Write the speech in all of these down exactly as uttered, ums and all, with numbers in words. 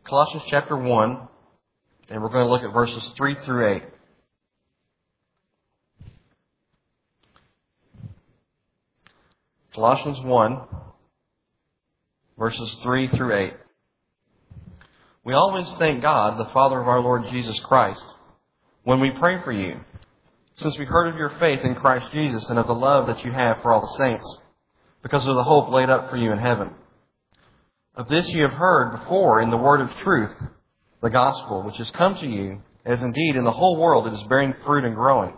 Colossians chapter one, and we're going to look at verses three through eight. Colossians one, verses three through eight. We always thank God, the Father of our Lord Jesus Christ, when we pray for you, since we heard of your faith in Christ Jesus and of the love that you have for all the saints, because of the hope laid up for you in heaven. Of this you have heard before in the word of truth, the gospel, which has come to you, as indeed in the whole world it is bearing fruit and growing,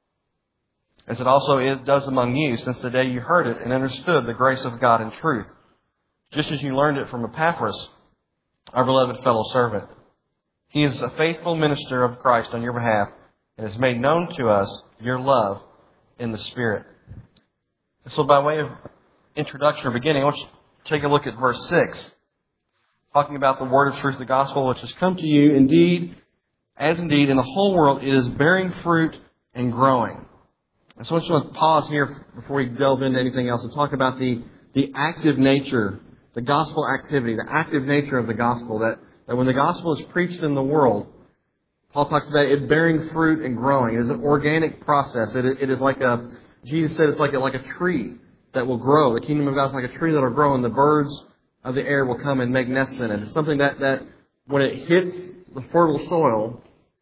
as it also is, does among you, since the day you heard it and understood the grace of God in truth, just as you learned it from Epaphras, our beloved fellow servant. He is a faithful minister of Christ on your behalf, and has made known to us your love in the Spirit. So by way of introduction or beginning, I want you to take a look at verse six, talking about the word of truth, the gospel, which has come to you, indeed, as indeed in the whole world it is bearing fruit and growing. And so I just want to pause here before we delve into anything else and talk about the, the active nature, the gospel activity, the active nature of the gospel, that, that when the gospel is preached in the world, Paul talks about it bearing fruit and growing. It is an organic process. It, it is like a, Jesus said it's like a, like a tree that will grow. The kingdom of God is like a tree that will grow, and the birds of the air will come and make nests in it. It's something that, that when it hits the fertile soil,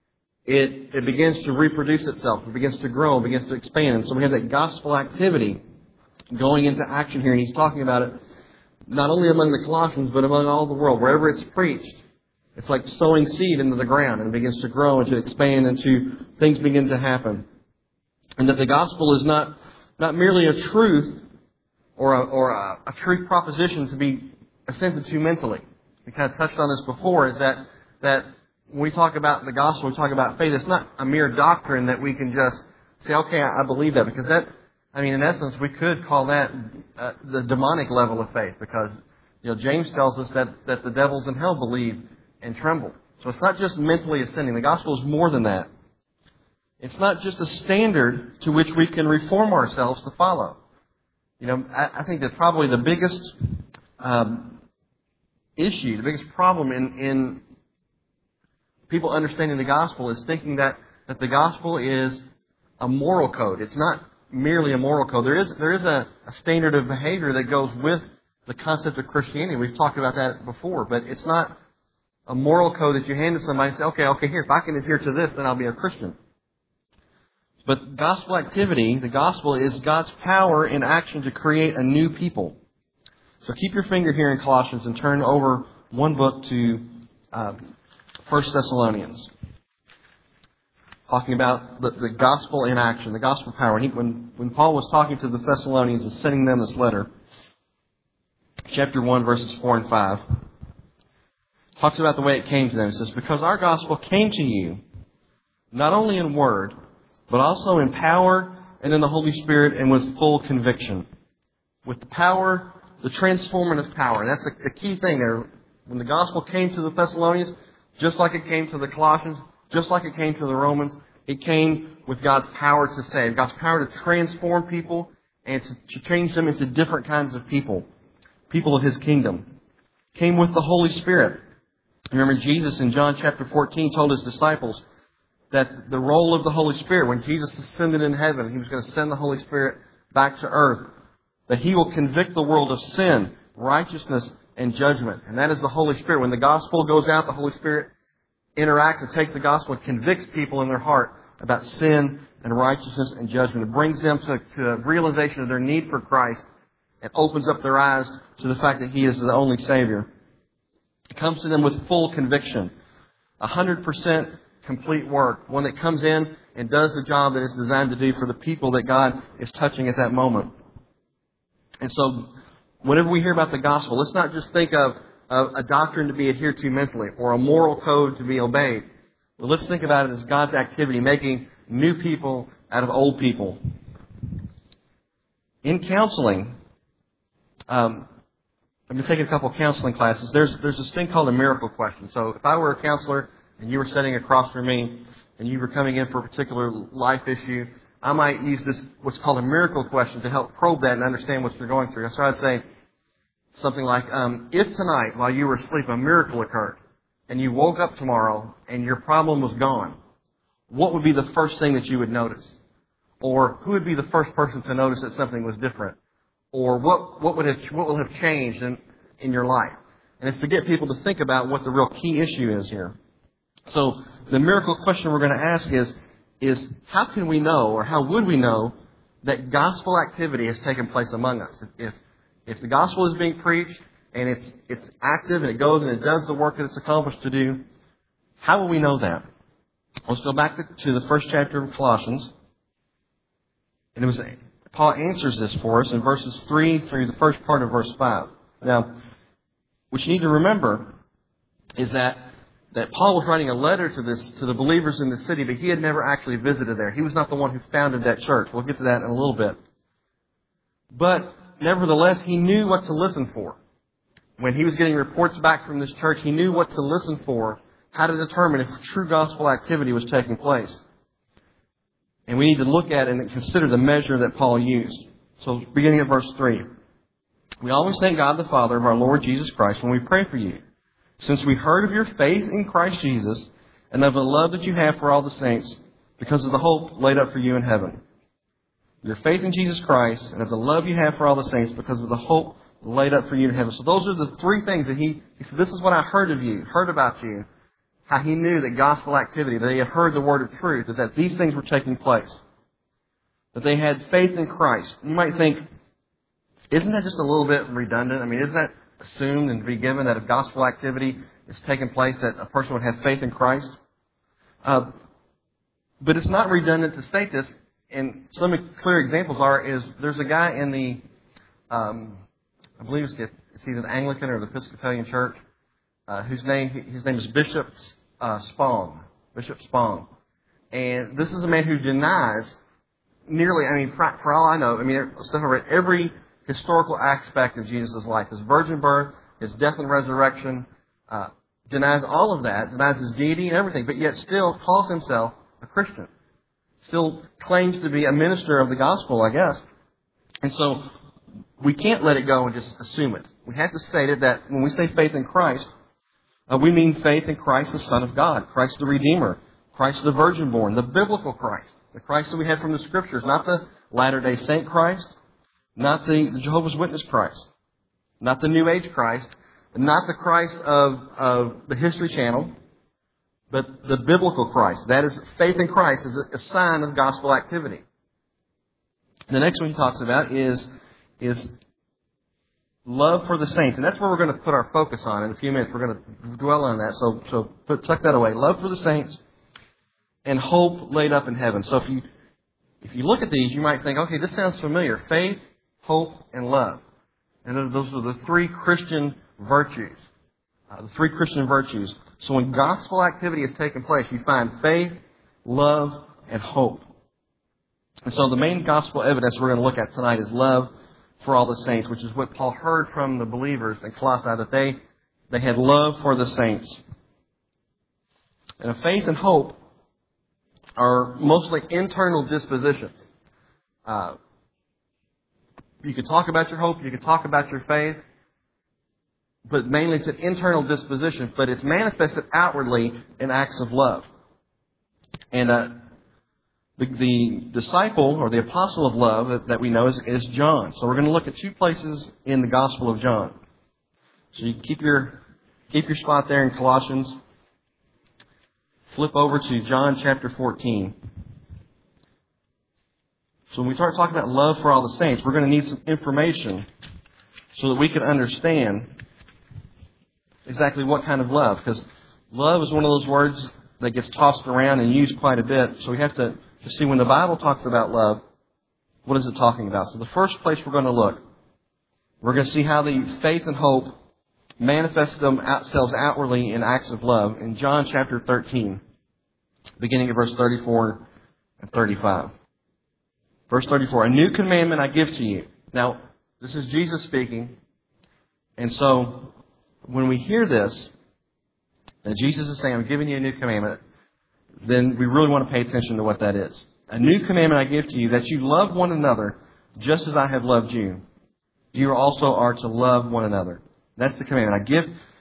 it, it begins to reproduce itself. It begins to grow, it begins to expand. And so we have that gospel activity going into action here. And he's talking about it not only among the Colossians, but among all the world. Wherever it's preached, it's like sowing seed into the ground, and it begins to grow and to expand, and to things begin to happen. And that the gospel is not, not merely a truth or a, or a, a truth proposition to be assented to mentally. We kind of touched on this before, is that, that when we talk about the gospel, we talk about faith, it's not a mere doctrine that we can just say, okay, I, I believe that. Because that, I mean, in essence, we could call that uh, the demonic level of faith. Because, you know, James tells us that, that the devils in hell believe and tremble. So it's not just mentally ascending. The gospel is more than that. It's not just a standard to which we can reform ourselves to follow. You know, I, I think that probably the biggest um, issue, the biggest problem in, in people understanding the gospel is thinking that, that the gospel is a moral code. It's not merely a moral code. There is there is a, a standard of behavior that goes with the concept of Christianity. We've talked about that before, but it's not a moral code that you hand to somebody and say, okay, okay, here, if I can adhere to this, then I'll be a Christian. But gospel activity, the gospel is God's power in action to create a new people. So keep your finger here in Colossians and turn over one book to uh, First Thessalonians. Talking about the, the gospel in action, the gospel power. And he, when, when Paul was talking to the Thessalonians and sending them this letter, chapter one, verses four and five, talks about the way it came to them. It says, because our gospel came to you, not only in word, but also in power and in the Holy Spirit and with full conviction. With the power, the transformative power. And that's the, the key thing there. When the gospel came to the Thessalonians, just like it came to the Colossians, just like it came to the Romans, it came with God's power to save. God's power to transform people and to, to change them into different kinds of people. People of His kingdom. Came with the Holy Spirit. Remember, Jesus in John chapter fourteen told His disciples that the role of the Holy Spirit, when Jesus ascended in heaven, He was going to send the Holy Spirit back to earth, that He will convict the world of sin, righteousness, and judgment. And that is the Holy Spirit. When the gospel goes out, the Holy Spirit interacts and takes the gospel and convicts people in their heart about sin and righteousness and judgment. It brings them to, to a realization of their need for Christ and opens up their eyes to the fact that He is the only Savior. It comes to them with full conviction. A hundred percent complete work. One that comes in and does the job that it's designed to do for the people that God is touching at that moment. And so, whenever we hear about the gospel, let's not just think of, of a doctrine to be adhered to mentally or a moral code to be obeyed. But let's think about it as God's activity, making new people out of old people. In counseling, um, I've been taking a couple of counseling classes. There's there's this thing called a miracle question. So if I were a counselor and you were sitting across from me and you were coming in for a particular life issue, I might use this, what's called a miracle question, to help probe that and understand what you're going through. So I'd say something like, um, if tonight, while you were asleep, a miracle occurred, and you woke up tomorrow and your problem was gone, what would be the first thing that you would notice? Or who would be the first person to notice that something was different? Or what, what would have, what will have changed in, in your life? And it's to get people to think about what the real key issue is here. So the miracle question we're going to ask is, is how can we know, or how would we know, that gospel activity has taken place among us? If, if the gospel is being preached and it's, it's active and it goes and it does the work that it's accomplished to do, how will we know that? Let's go back to, to the first chapter of Colossians. And it was, Paul answers this for us in verses three through the first part of verse five. Now, what you need to remember is that, that Paul was writing a letter to this to the believers in the city, but he had never actually visited there. He was not the one who founded that church. We'll get to that in a little bit. But nevertheless, he knew what to listen for. When he was getting reports back from this church, he knew what to listen for, how to determine if true gospel activity was taking place. And we need to look at and consider the measure that Paul used. So beginning at verse three. We always thank God the Father of our Lord Jesus Christ when we pray for you, since we heard of your faith in Christ Jesus and of the love that you have for all the saints because of the hope laid up for you in heaven. Your faith in Jesus Christ and of the love you have for all the saints because of the hope laid up for you in heaven. So those are the three things that he, he said, this is what I heard of you, heard about you. How he knew that gospel activity, that they had heard the word of truth, is that these things were taking place. That they had faith in Christ. You might think, isn't that just a little bit redundant? I mean, isn't that assumed and to be given that if gospel activity is taking place, that a person would have faith in Christ? Uh, but it's not redundant to state this. And some clear examples are, is there's a guy in the, um, I believe it's, the, it's either the Anglican or the Episcopalian Church, uh, whose name, his name is Bishop uh, Spong. Bishop Spong. And this is a man who denies nearly, I mean, for, for all I know, I mean, stuff I read, every historical aspect of Jesus' life. His virgin birth, his death and resurrection, uh, denies all of that, denies his deity and everything, but yet still calls himself a Christian. Still claims to be a minister of the gospel, I guess. And so we can't let it go and just assume it. We have to state it that when we say faith in Christ, uh, we mean faith in Christ, the Son of God, Christ the Redeemer, Christ the Virgin born, the biblical Christ, the Christ that we have from the Scriptures, not the Latter-day Saint Christ, not the, the Jehovah's Witness Christ, not the New Age Christ, not the Christ of, of the History Channel, but the biblical Christ. That is, faith in Christ is a, a sign of gospel activity. The next one he talks about is, is love for the saints. And that's where we're going to put our focus on in a few minutes. We're going to dwell on that. So, so put, tuck that away. Love for the saints and hope laid up in heaven. So if you, if you look at these, you might think, okay, this sounds familiar. Faith, hope, and love. And those are the three Christian virtues. Uh, the three Christian virtues. So when gospel activity is taking place, you find faith, love, and hope. And so the main gospel evidence we're going to look at tonight is love for all the saints, which is what Paul heard from the believers in Colossae, that they, they had love for the saints. And faith and hope are mostly internal dispositions. Uh, you can talk about your hope, you can talk about your faith, but mainly it's an internal disposition, but it's manifested outwardly in acts of love. And uh, the, the disciple or the apostle of love that, that we know is, is John. So we're going to look at two places in the Gospel of John. So you keep your keep your spot there in Colossians. Flip over to John chapter fourteen. So when we start talking about love for all the saints, we're going to need some information so that we can understand exactly what kind of love. Because love is one of those words that gets tossed around and used quite a bit. So we have to, to see when the Bible talks about love, what is it talking about? So the first place we're going to look, we're going to see how the faith and hope manifest themselves outwardly in acts of love in John chapter thirteen, beginning at verse thirty-four and thirty-five. Verse thirty-four, a new commandment I give to you. Now, this is Jesus speaking. And so, when we hear this, and Jesus is saying, I'm giving you a new commandment, then we really want to pay attention to what that is. A new commandment I give to you, that you love one another just as I have loved you. You also are to love one another. That's the commandment. I give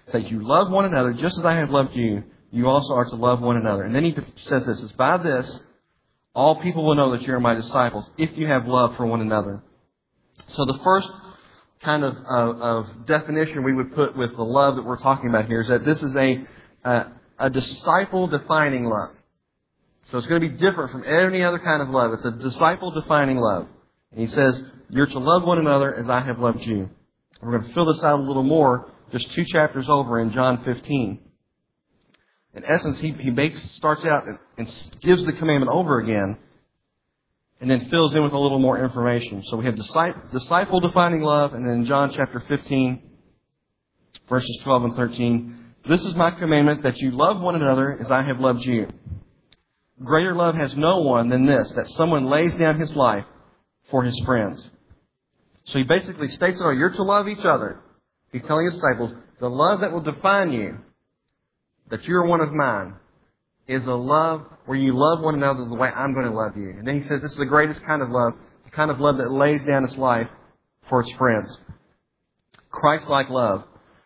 that you love one another just as I have loved you, you also are to love one another. And then he says this, is by this, all people will know that you are my disciples, if you have love for one another. So the first kind of, uh, of definition we would put with the love that we're talking about here is that this is a, uh, a disciple-defining love. So it's going to be different from any other kind of love. It's a disciple-defining love. And he says, you're to love one another as I have loved you. We're going to fill this out a little more, just two chapters over in John fifteen. In essence, he, he makes, starts out and, and gives the commandment over again, and then fills in with a little more information. So we have disciple-defining love, and then in John chapter fifteen, verses twelve and thirteen, this is my commandment, that you love one another as I have loved you. Greater love has no one than this, that someone lays down his life for his friends. So he basically states that you're to love each other. He's telling his disciples, the love that will define you, that you're one of mine, is a love where you love one another the way I'm going to love you. And then he says this is the greatest kind of love, the kind of love that lays down its life for its friends. Christ-like love.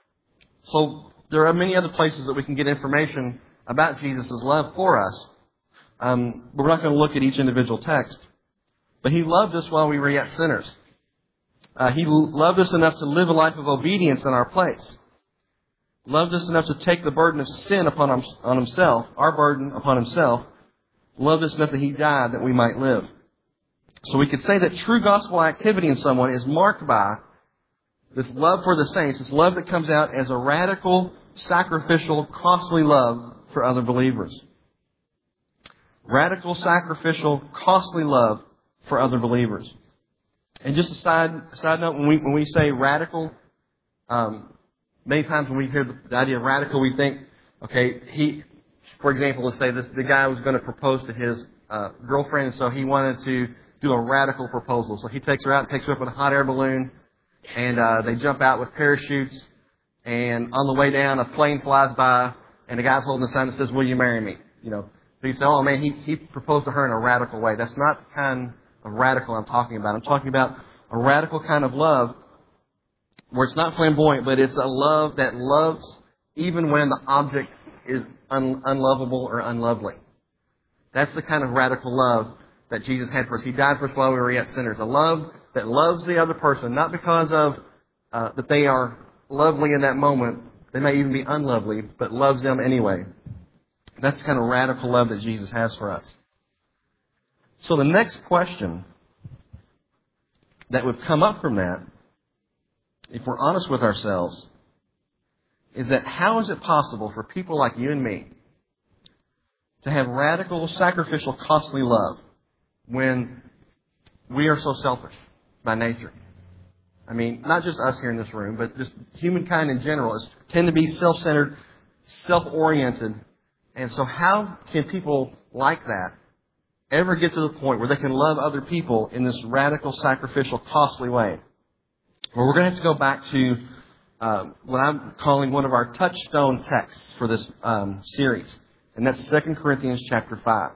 So there are many other places that we can get information about Jesus' love for us. Um, but we're not going to look at each individual text. But He loved us while we were yet sinners. Uh, he loved us enough to live a life of obedience in our place. Loved us enough to take the burden of sin upon him, on Himself, our burden upon Himself. Loved us enough that He died that we might live. So we could say that true gospel activity in someone is marked by this love for the saints, this love that comes out as a radical, sacrificial, costly love for other believers. Radical, sacrificial, costly love for other believers. And just a side, side note, when we, when we say radical, um, many times when we hear the, the idea of radical, we think, okay, he, for example, let's say this, the guy was going to propose to his uh, girlfriend, and so he wanted to do a radical proposal. So he takes her out, takes her up in a hot air balloon, and uh, they jump out with parachutes, and on the way down, a plane flies by, and the guy's holding a sign that says, will you marry me? You know, so you say, oh man, he, he proposed to her in a radical way. That's not the kind of radical I'm talking about. I'm talking about a radical kind of love where it's not flamboyant, but it's a love that loves even when the object is un- unlovable or unlovely. That's the kind of radical love that Jesus had for us. He died for us while we were yet sinners. A love that loves the other person, not because of uh, that they are lovely in that moment. They may even be unlovely, but loves them anyway. That's the kind of radical love that Jesus has for us. So the next question that would come up from that, if we're honest with ourselves, is that how is it possible for people like you and me to have radical, sacrificial, costly love when we are so selfish by nature? I mean, not just us here in this room, but just humankind in general is tend to be self-centered, self-oriented. And so how can people like that ever get to the point where they can love other people in this radical, sacrificial, costly way? Well, we're going to have to go back to uh, what I'm calling one of our touchstone texts for this um, series. And that's Second Corinthians chapter five.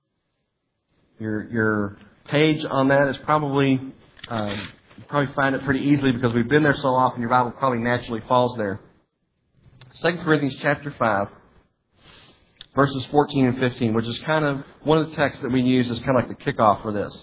Your your page on that is probably, um, you probably find it pretty easily because we've been there so often, your Bible probably naturally falls there. Second Corinthians chapter five, verses fourteen and fifteen, which is kind of one of the texts that we use as kind of like the kickoff for this.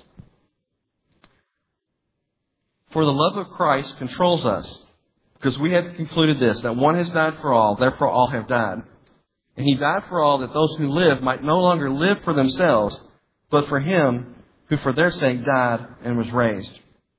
For the love of Christ controls us, because we have concluded this, that one has died for all, therefore all have died. And He died for all, that those who live might no longer live for themselves, but for Him who for their sake died and was raised.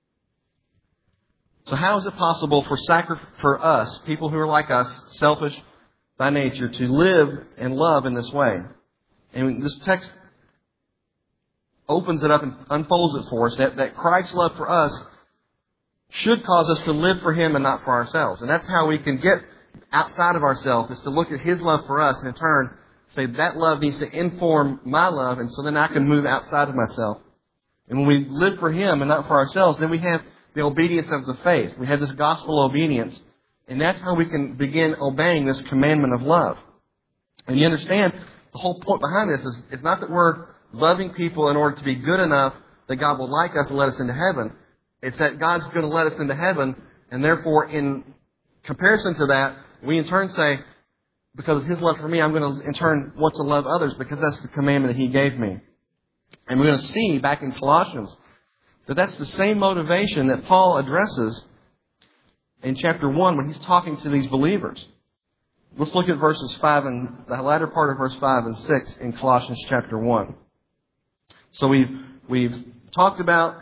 So how is it possible for sacri- for us, people who are like us, selfish by nature, to live and love in this way? And this text opens it up and unfolds it for us, that, that Christ's love for us should cause us to live for Him and not for ourselves. And that's how we can get outside of ourselves, is to look at His love for us and in turn say that love needs to inform my love, and so then I can move outside of myself. And when we live for Him and not for ourselves, then we have the obedience of the faith. We have this gospel obedience. And that's how we can begin obeying this commandment of love. And you understand, the whole point behind this is it's not that we're loving people in order to be good enough that God will like us and let us into heaven. It's that God's going to let us into heaven, and therefore in comparison to that, we in turn say, because of His love for me, I'm going to in turn want to love others because that's the commandment that He gave me. And we're going to see back in Colossians that that's the same motivation that Paul addresses in chapter one when he's talking to these believers. Let's look at verses five and the latter part of verse five and six in Colossians chapter one. So we've we've talked about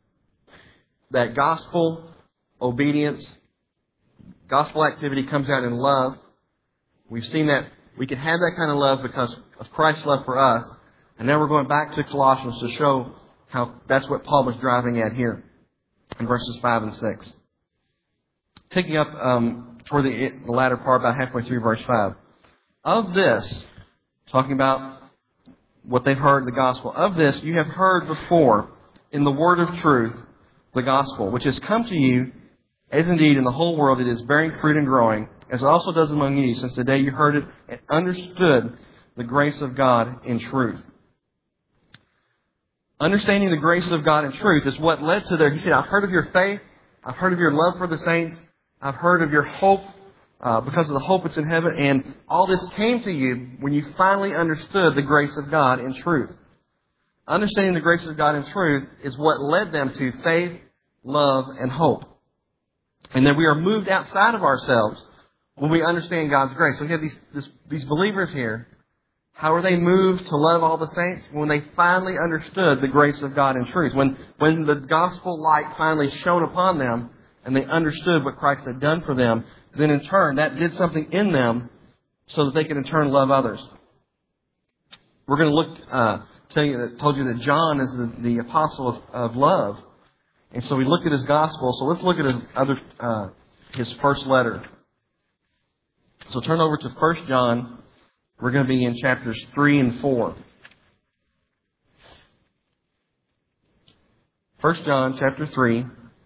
that gospel obedience, gospel activity comes out in love. We've seen that we can have that kind of love because of Christ's love for us. And now we're going back to Colossians to show how that's what Paul was driving at here in verses five and six. Picking up um, toward the, the latter part, about halfway through verse five. Of this, talking about what they've heard, the gospel. Of this you have heard before in the word of truth, the gospel, which has come to you, as indeed in the whole world it is bearing fruit and growing, as it also does among you, since the day you heard it and understood the grace of God in truth. Understanding the grace of God in truth is what led to their... He said, I've heard of your faith. I've heard of your love for the saints. I've heard of your hope uh, because of the hope that's in heaven. And all this came to you when you finally understood the grace of God in truth. Understanding the grace of God in truth is what led them to faith, love, and hope. And then we are moved outside of ourselves when we understand God's grace. So we have these, this, these believers here. How are they moved to love all the saints? When they finally understood the grace of God in truth. When, when the gospel light finally shone upon them and they understood what Christ had done for them, then in turn that did something in them so that they could in turn love others. We're going to look, uh, tell you that, told you that John is the, the apostle of, of love. And so we looked at his gospel. So let's look at his other, uh, his first letter. So turn over to First John. We're going to be in chapters three and four. First John chapter three,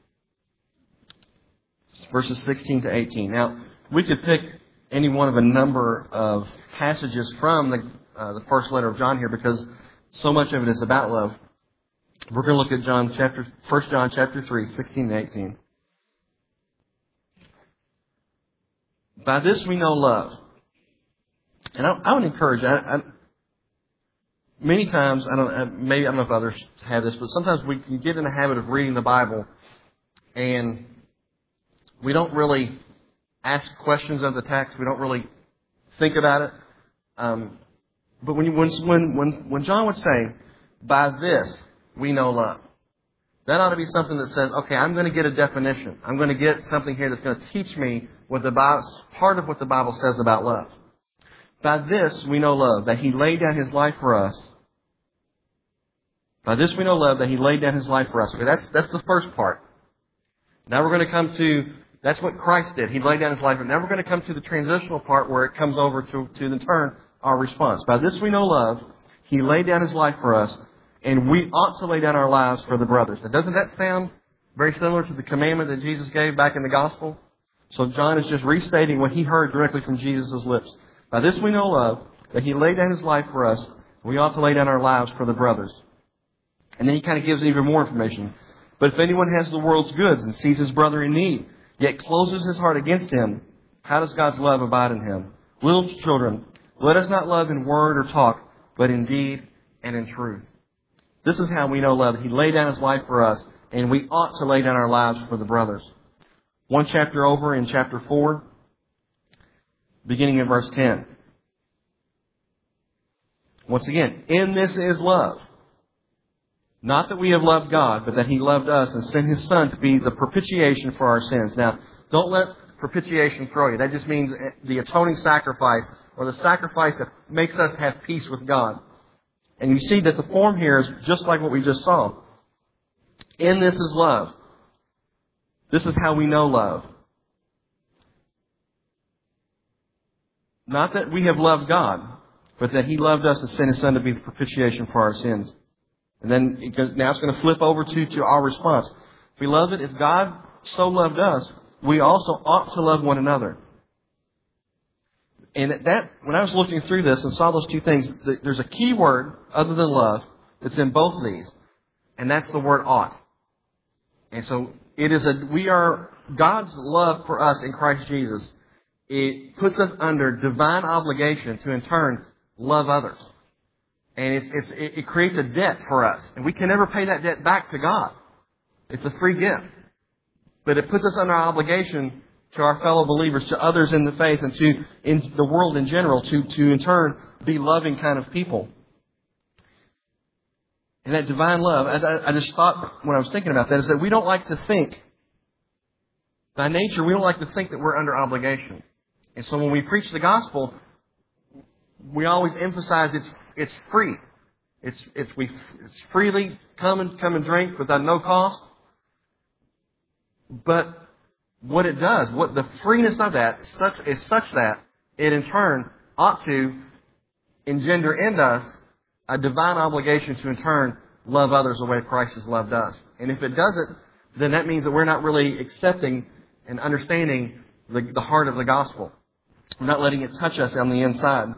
verses sixteen to eighteen. Now, we could pick any one of a number of passages from the, uh, the first letter of John here because so much of it is about love. We're going to look at John chapter, First John chapter three, sixteen and eighteen. By this we know love. And I, I would encourage, I, I, many times, I don't, maybe I don't know if others have this, but sometimes we can get in the habit of reading the Bible and we don't really ask questions of the text. We don't really think about it. Um, but when, you, when, when, when John would say, by this we know love, that ought to be something that says, okay, I'm going to get a definition. I'm going to get something here that's going to teach me what the Bible, part of what the Bible says about love. By this we know love, that He laid down His life for us. By this we know love, that He laid down His life for us. Okay, that's, that's the first part. Now we're going to come to, that's what Christ did. He laid down His life. And now we're going to come to the transitional part where it comes over to, to the turn, our response. By this we know love, He laid down His life for us, and we ought to lay down our lives for the brothers. Now doesn't that sound very similar to the commandment that Jesus gave back in the gospel? So John is just restating what he heard directly from Jesus' lips. By this we know love, that He laid down His life for us. We ought to lay down our lives for the brothers. And then he kind of gives even more information. But if anyone has the world's goods and sees his brother in need, yet closes his heart against him, how does God's love abide in him? Little children, let us not love in word or talk, but in deed and in truth. This is how we know love. He laid down His life for us, and we ought to lay down our lives for the brothers. One chapter over in chapter four, beginning in verse ten. Once again, in this is love. Not that we have loved God, but that He loved us and sent His Son to be the propitiation for our sins. Now, don't let propitiation throw you. That just means the atoning sacrifice, or the sacrifice that makes us have peace with God. And you see that the form here is just like what we just saw. In this is love. This is how we know love. Not that we have loved God, but that He loved us and sent His Son to be the propitiation for our sins. And then it goes, now it's going to flip over to, to our response. Beloved, if God so loved us, we also ought to love one another. And that, when I was looking through this and saw those two things, there's a key word other than love that's in both of these. And that's the word ought. And so it is a, we are, God's love for us in Christ Jesus it puts us under divine obligation to in turn love others. And it's, it's, it creates a debt for us. And we can never pay that debt back to God. It's a free gift. But it puts us under obligation to our fellow believers, to others in the faith, and to in the world in general, to, to in turn be loving kind of people. And that divine love, as I, I just thought when I was thinking about that, is that we don't like to think, by nature, we don't like to think that we're under obligation. And so when we preach the gospel, we always emphasize it's it's free. It's it's we it's freely come and come and drink without no cost. But what it does, what the freeness of that is such, is such that it in turn ought to engender in us a divine obligation to in turn love others the way Christ has loved us. And if it doesn't, then that means that we're not really accepting and understanding the, the heart of the gospel. We're not letting it touch us on the inside.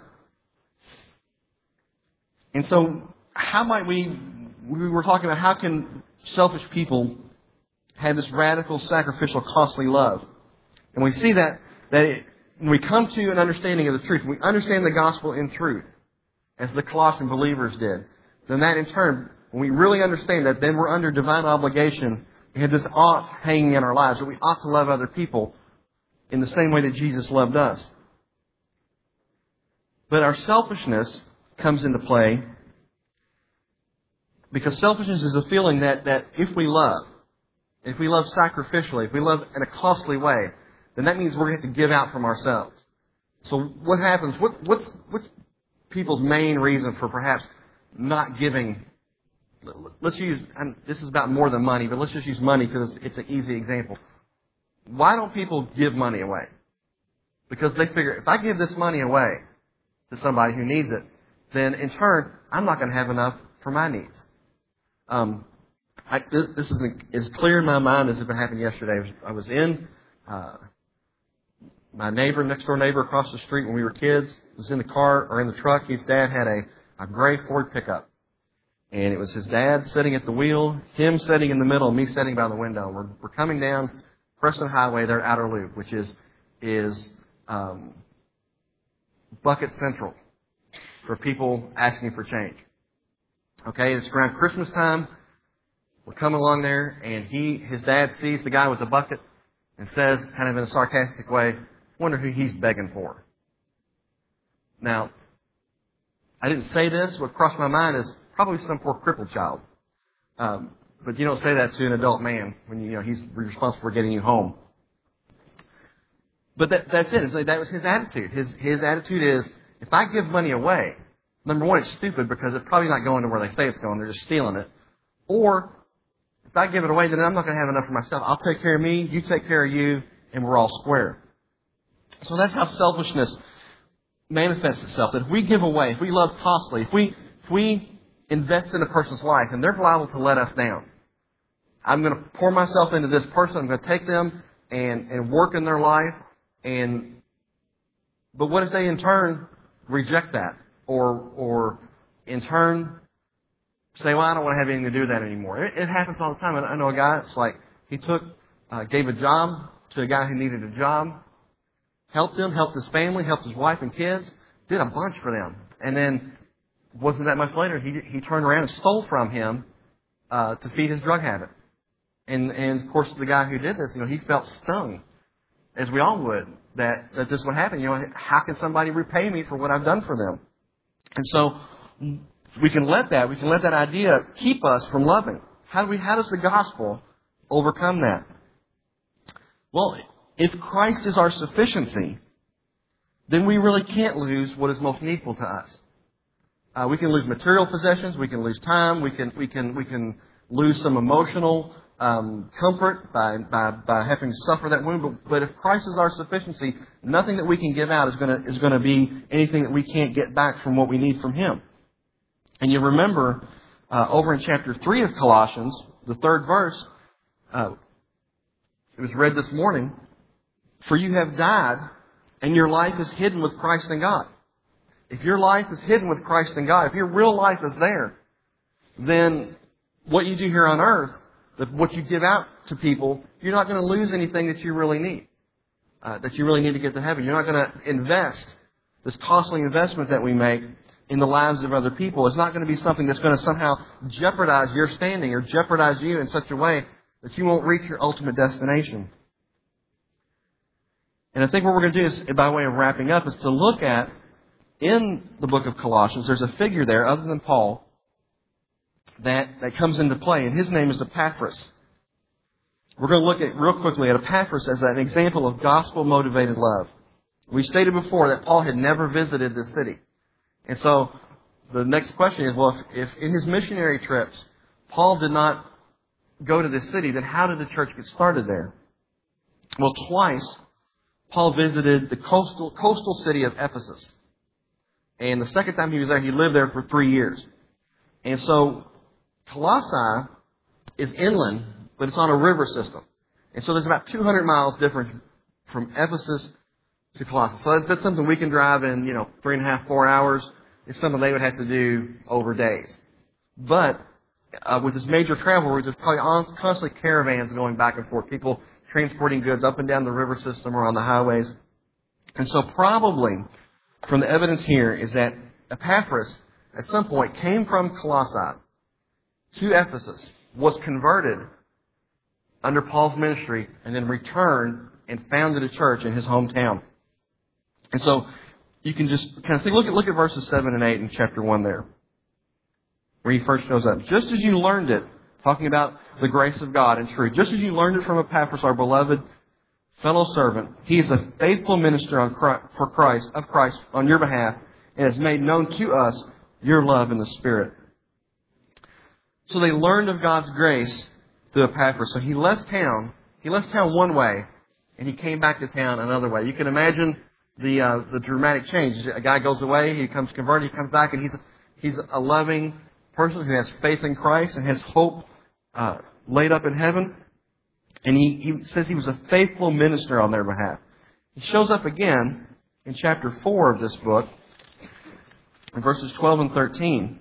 And so, how might we, we were talking about how can selfish people have this radical, sacrificial, costly love? And we see that, that it, when we come to an understanding of the truth, we understand the gospel in truth, as the Colossian believers did, then that in turn, when we really understand that, then we're under divine obligation. We have this ought hanging in our lives, that we ought to love other people in the same way that Jesus loved us. But our selfishness comes into play because selfishness is a feeling that, that if we love, if we love sacrificially, if we love in a costly way, then that means we're going to have to give out from ourselves. So what happens? What, what's, what's people's main reason for perhaps not giving? Let's use, and this is about more than money, but let's just use money because it's an easy example. Why don't people give money away? Because they figure, if I give this money away to somebody who needs it, then in turn, I'm not going to have enough for my needs. Um, I, this, this is as clear in my mind as if it happened yesterday. I was, I was in, uh, my neighbor, next door neighbor across the street when we were kids, was in the car or in the truck. His dad had a, a gray Ford pickup. And it was his dad sitting at the wheel, him sitting in the middle, and me sitting by the window. We're, we're coming down Preston Highway, their outer loop, which is, is, um, Bucket Central for people asking for change. Okay, it's around Christmas time. We're coming along there, and he, his dad sees the guy with the bucket and says, kind of in a sarcastic way, wonder who he's begging for. Now, I didn't say this. What crossed my mind is probably some poor crippled child. Um, but you don't say that to an adult man when you know he's responsible for getting you home. But that, that's it. It's like, that was his attitude. His his attitude is, if I give money away, number one, it's stupid because it's probably not going to where they say it's going. They're just stealing it. Or, if I give it away, then I'm not going to have enough for myself. I'll take care of me, you take care of you, and we're all square. So that's how selfishness manifests itself. That if we give away, if we love costly, if we if we invest in a person's life, and they're liable to let us down. I'm going to pour myself into this person. I'm going to take them and, and work in their life. And but what if they in turn reject that, or or in turn say, "Well, I don't want to have anything to do with that anymore." It, it happens all the time. I know a guy. It's like he took, uh, gave a job to a guy who needed a job, helped him, helped his family, helped his wife and kids, did a bunch for them, and then wasn't that much later he he turned around and stole from him uh, to feed his drug habit. And and of course the guy who did this, you know, he felt stung, as we all would, that, that this would happen. You know, how can somebody repay me for what I've done for them? And so we can let that, we can let that idea keep us from loving. How do we, how does the gospel overcome that? Well, if Christ is our sufficiency, then we really can't lose what is most needful to us. Uh, we can lose material possessions, we can lose time, we can, we can, we can lose some emotional Um, comfort by, by by having to suffer that wound, but, but if Christ is our sufficiency, nothing that we can give out is going to is going to be anything that we can't get back from what we need from Him. And you remember uh, over in chapter three of Colossians, the third verse, uh, it was read this morning. For you have died, and your life is hidden with Christ in God. If your life is hidden with Christ in God, if your real life is there, then what you do here on earth, that what you give out to people, you're not going to lose anything that you really need. uh, that you really need to get to heaven. You're not going to invest this costly investment that we make in the lives of other people. It's not going to be something that's going to somehow jeopardize your standing or jeopardize you in such a way that you won't reach your ultimate destination. And I think what we're going to do is, by way of wrapping up, is to look at, in the book of Colossians, there's a figure there, other than Paul, that, that comes into play, and his name is Epaphras. We're going to look at real quickly at Epaphras as an example of gospel-motivated love. We stated before that Paul had never visited this city. And so the next question is, well, if, if in his missionary trips, Paul did not go to this city, then how did the church get started there? Well, twice, Paul visited the coastal, coastal city of Ephesus. And the second time he was there, he lived there for three years. And so Colossae is inland, but it's on a river system. And so there's about two hundred miles difference from Ephesus to Colossae. So that's something we can drive in, you know, three and a half, four hours. It's something they would have to do over days. But uh, with this major travel route, there's probably on, constantly caravans going back and forth, people transporting goods up and down the river system or on the highways. And so probably, from the evidence here, is that Epaphras, at some point, came from Colossae to Ephesus, was converted under Paul's ministry, and then returned and founded a church in his hometown. And so you can just kind of think, look at, look at verses seven and eight in chapter one there, where he first shows up. Just as you learned it, talking about the grace of God and truth, just as you learned it from Epaphras, our beloved fellow servant, he is a faithful minister on Christ, for Christ, of Christ on your behalf, and has made known to us your love in the Spirit. So they learned of God's grace through Epaphras. So he left town. He left town one way, and he came back to town another way. You can imagine the uh, the dramatic change. A guy goes away, he becomes converted, he comes back, and he's he's a loving person who has faith in Christ and has hope uh, laid up in heaven. And he, he says he was a faithful minister on their behalf. He shows up again in chapter four of this book, in verses twelve and thirteen.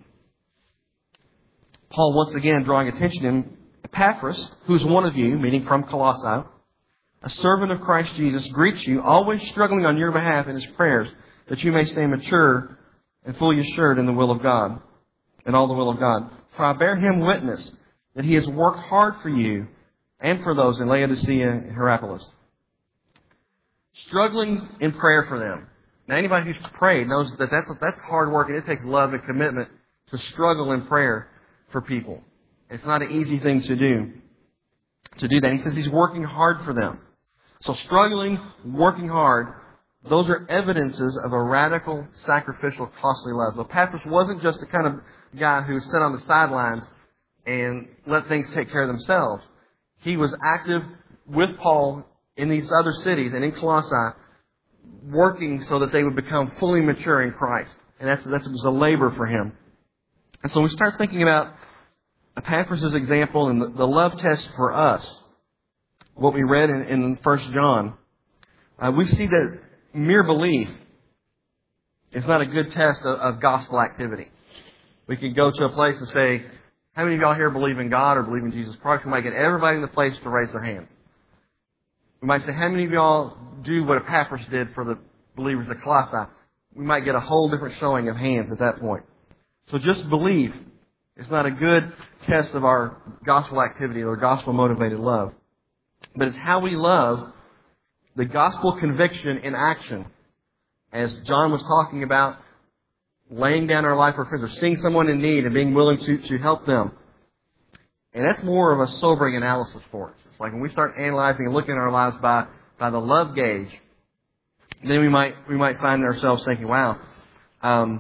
Paul once again drawing attention to him. Epaphras, who is one of you, meaning from Colossae, a servant of Christ Jesus, greets you, always struggling on your behalf in his prayers, that you may stay mature and fully assured in the will of God, in all the will of God. For I bear him witness that he has worked hard for you and for those in Laodicea and Hierapolis, struggling in prayer for them. Now, anybody who's prayed knows that that's, that's hard work, and it takes love and commitment to struggle in prayer for people. It's not an easy thing to do, to do that. He says he's working hard for them. So struggling, working hard, those are evidences of a radical, sacrificial, costly love. So Epaphras wasn't just the kind of guy who sat on the sidelines and let things take care of themselves. He was active with Paul in these other cities and in Colossae, working so that they would become fully mature in Christ. And that's, that was a labor for him. And so we start thinking about Epaphras' example and the, the love test for us, what we read in, in First John. Uh, we see that mere belief is not a good test of, of gospel activity. We could go to a place and say, how many of y'all here believe in God or believe in Jesus Christ? We might get everybody in the place to raise their hands. We might say, how many of y'all do what Epaphras did for the believers at Colossae? We might get a whole different showing of hands at that point. So just belief is not a good test of our gospel activity or gospel-motivated love. But it's how we love, the gospel conviction in action. As John was talking about, laying down our life for friends, or seeing someone in need and being willing to, to help them. And that's more of a sobering analysis for us. It's like when we start analyzing and looking at our lives by, by the love gauge, then we might we might find ourselves thinking, wow, um,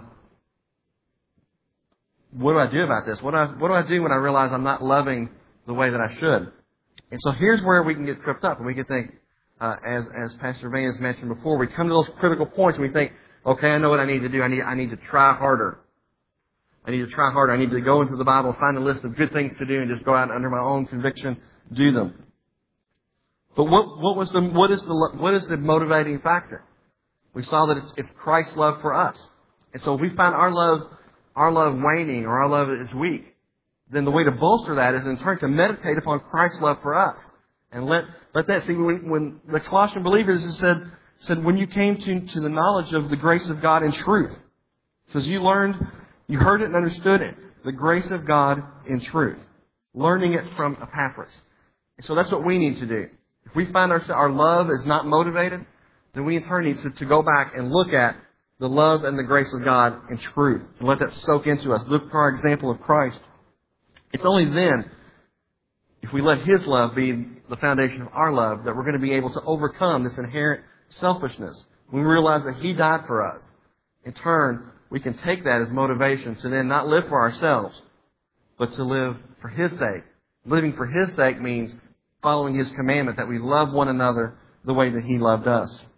what do I do about this? What do I, what do I do when I realize I'm not loving the way that I should? And so here's where we can get tripped up. And we can think, uh, as as Pastor Van has mentioned before, we come to those critical points and we think, okay, I know what I need to do. I need I need to try harder. I need to try harder. I need to go into the Bible, find a list of good things to do, and just go out under my own conviction, do them. But what what was the what is the what is the motivating factor? We saw that it's, it's Christ's love for us. And so if we find our love our love waning or our love is weak, then the way to bolster that is in turn to meditate upon Christ's love for us And let, let that see, when, when the Colossian believers said, said, when you came to, to the knowledge of the grace of God in truth. It says you learned, you heard it and understood it. The grace of God in truth. Learning it from Epaphras. And so that's what we need to do. If we find our, our love is not motivated, then we in turn need to, to go back and look at the love and the grace of God in truth. And let that soak into us. Look for our example of Christ. It's only then, if we let His love be the foundation of our love, that we're going to be able to overcome this inherent selfishness. When we realize that He died for us, in turn, we can take that as motivation to then not live for ourselves, but to live for His sake. Living for His sake means following His commandment that we love one another the way that He loved us.